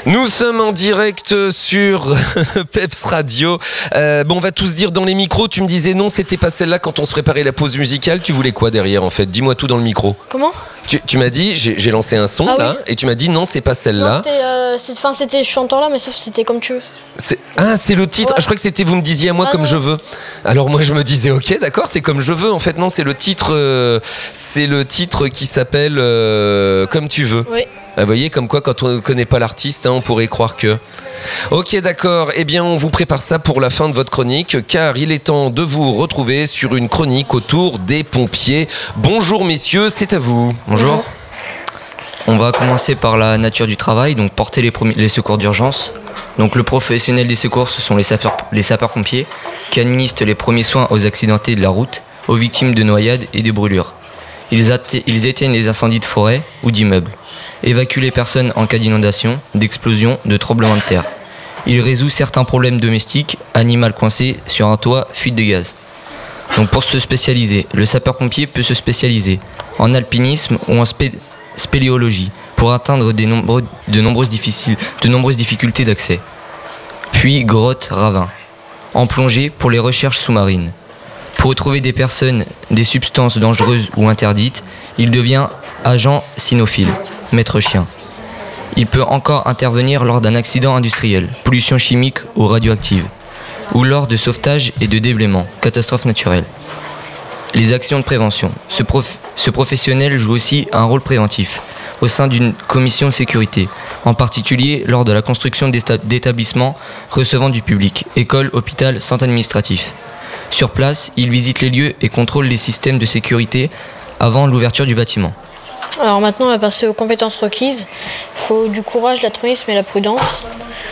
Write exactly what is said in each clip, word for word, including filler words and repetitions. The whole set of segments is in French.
Nous sommes en direct sur Peps Radio. Euh, bon, on va tous dire dans les micros. Tu me disais non, c'était pas celle-là quand on se préparait la pause musicale. Tu voulais quoi derrière en fait? Dis-moi tout dans le micro. Comment? Tu, tu m'as dit, j'ai, j'ai lancé un son ah, là, oui. et tu m'as dit non, c'est pas celle-là. Non, c'était, euh, c'est, enfin, c'était chanteur là, mais sauf c'était comme tu veux. C'est, ah, c'est le titre. Ouais. Ah, je crois que c'était vous me disiez à moi ah, comme non. je veux. Alors moi je me disais ok, d'accord, c'est comme je veux. En fait non, c'est le titre, euh, c'est le titre qui s'appelle euh, Comme tu veux. Oui. Vous voyez, comme quoi, quand on ne connaît pas l'artiste, hein, on pourrait croire que... Ok, d'accord. Eh bien, on vous prépare ça pour la fin de votre chronique, car il est temps de vous retrouver sur une chronique autour des pompiers. Bonjour, messieurs, c'est à vous. Bonjour. Bonjour. On va commencer par la nature du travail, donc porter les, premiers, les secours d'urgence. Donc le professionnel des secours, ce sont les, sapeurs, les sapeurs-pompiers, qui administrent les premiers soins aux accidentés de la route, aux victimes de noyades et de brûlures. Ils, atte- ils éteignent les incendies de forêt ou d'immeubles, évacuent les personnes en cas d'inondation, d'explosion, de tremblement de terre. Il résout certains problèmes domestiques, animal coincé sur un toit, fuite de gaz. Donc pour se spécialiser, le sapeur-pompier peut se spécialiser en alpinisme ou en spé- spéléologie pour atteindre des nombreux, de, nombreuses difficiles, de nombreuses difficultés d'accès. Puis grotte, ravin. En plongée pour les recherches sous-marines. Pour retrouver des personnes, des substances dangereuses ou interdites, il devient agent cynophile. Maître chien. Il peut encore intervenir lors d'un accident industriel, pollution chimique ou radioactive, ou lors de sauvetage et de déblaiement, catastrophe naturelle. Les actions de prévention. Ce, prof... Ce professionnel joue aussi un rôle préventif au sein d'une commission de sécurité, en particulier lors de la construction d'établissements recevant du public, écoles, hôpitaux, centres administratifs. Sur place, il visite les lieux et contrôle les systèmes de sécurité avant l'ouverture du bâtiment. Alors maintenant, on va passer aux compétences requises. Il faut du courage, l'altruisme et la prudence.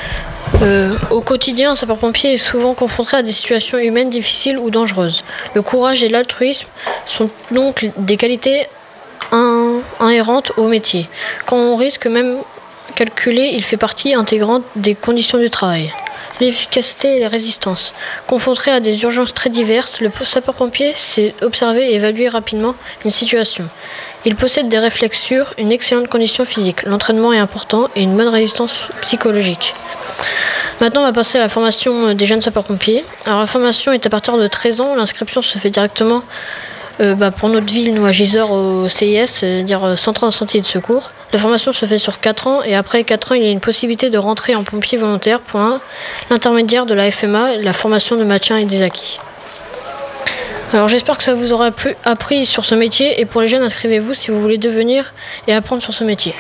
Euh, au quotidien, un sapeur-pompier est souvent confronté à des situations humaines difficiles ou dangereuses. Le courage et l'altruisme sont donc des qualités in- inhérentes au métier. Quand on risque même calculé, il fait partie intégrante des conditions du travail. L'efficacité et la résistance. Confronté à des urgences très diverses, le sapeur-pompier sait observer et évaluer rapidement une situation. Il possède des réflexes sûrs, une excellente condition physique. L'entraînement est important et une bonne résistance psychologique. Maintenant, on va passer à la formation des jeunes sapeurs-pompiers. Alors, la formation est à partir de treize ans. L'inscription se fait directement euh, bah, pour notre ville, nous à Gisors, au C I S, c'est-à-dire Centre d'incendie et de secours. La formation se fait sur quatre ans et après quatre ans, il y a une possibilité de rentrer en pompier volontaire pour un, l'intermédiaire de la F M A, la formation de maintien et des acquis. Alors j'espère que ça vous aura plu, appris sur ce métier et pour les jeunes, inscrivez-vous si vous voulez devenir et apprendre sur ce métier.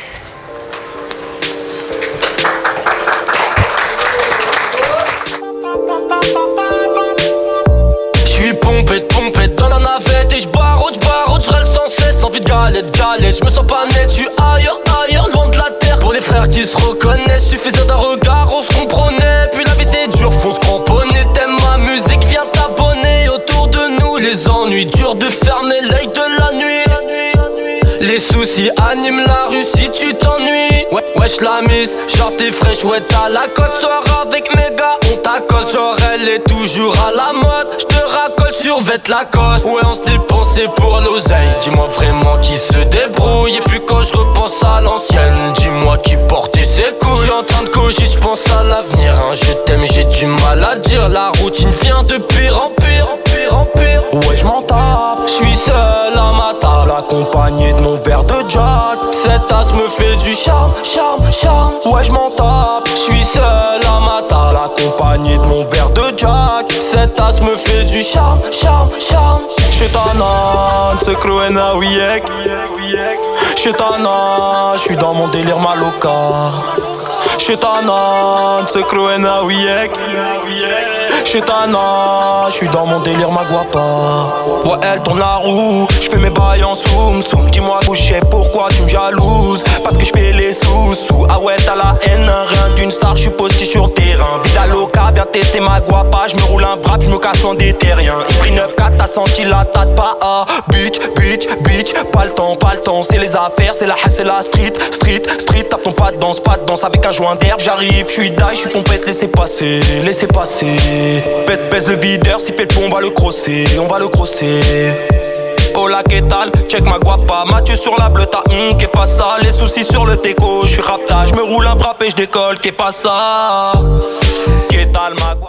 J'suis pompette, pompette dans la navette et j'barre, j'barre, j'râle sans cesse. L'envie de galette, galette, j'me sens pas net, j'suis ailleurs, ailleurs, loin de la terre. Pour les frères qui se reconnaissent, suffisait d'un regard, on se comprenait. Puis la vie c'est dur, faut se cramponner. T'aimes ma musique, viens t'abonner. Autour de nous, les ennuis, dur de fermer l'œil de la nuit. Les soucis animent la rue si tu t'ennuies. Ouais, wesh la mise, genre t'es fraîche, ouais t'as la cote. Soir avec mes gars, on t'accoste, genre elle est toujours à la mode. J'te racole sur vête Lacoste. Ouais on se dépensait pour l'oseille. Dis-moi vraiment qui se débrouille. Et puis quand je repense à l'ancienne, dis-moi qui portait ses couilles. J'suis en train de cogiter, j'pense à l'avenir, hein. Je t'aime, j'ai du mal à dire. La routine vient de pire en pire, en pire, en pire. Ouais je m'en tape, J'suis seul à ma table, accompagné de mon verre de Jack. cette tasse me fait du charme, charme, charme. Ouais je m'en tape, J'suis seul à ma table, accompagné de mon verre de Jack. cette tasse me fait du charme, charme, charme. Chetana, c'est Kroena Wiek. Chetana, j'suis dans mon délire maloca. Chetana, c'est Kroena Wiek. Chetana, j'suis dans mon délire ma guapa. Ouais elle tourne la roue, j'fais mes bails en soum soum. Dis-moi couché pourquoi tu me jalouses. Parce que j'fais les sous sous. Ah ouais t'as la haine, rien d'une star, j'suis posté sur le terrain. Vida loca, bien testé ma guapa. J'me roule un wrap, j'me casse en déterrien. Il pris neuf quatre, t'as senti la tête pas ah. Bitch, bitch, bitch, pas le temps, pas le temps. C'est les affaires, c'est la haine, c'est la street, street, street. Tape ton pas de danse, pas de danse avec un joint d'herbe. J'arrive, j'suis die, j'suis pompette, laissez passer, laissez passer. Pète, pèse le videur, s'il fait le fond, on va le crosser, on va le crosser. hola que tal, check ma guapa. Mathieu sur la bleue, t'as hum, qu'est pas ça. Les soucis sur le teco, j'suis rapta, j'me roule un frappé, j'décolle, qu'est pas ça.